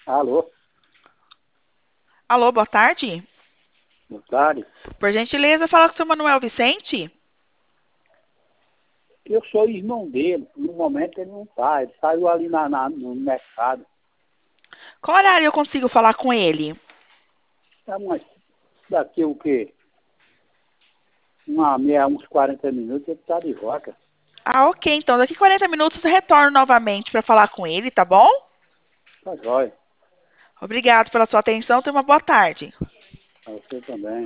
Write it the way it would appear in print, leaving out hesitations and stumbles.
Alô, Alô, boa tarde. boa tarde. Por gentileza, fala com o seu Manuel Vicente. Eu sou irmão dele. No momento ele não está. Ele saiu ali no mercado. Qual horário eu consigo falar com ele? Tá daqui o quê? Uns 40 minutos ele está de volta. Ah, ok. Então, daqui 40 minutos eu retorno novamente para falar com ele, tá bom? Tá jóia. Obrigado pela sua atenção. Tenha uma boa tarde. Pra você também.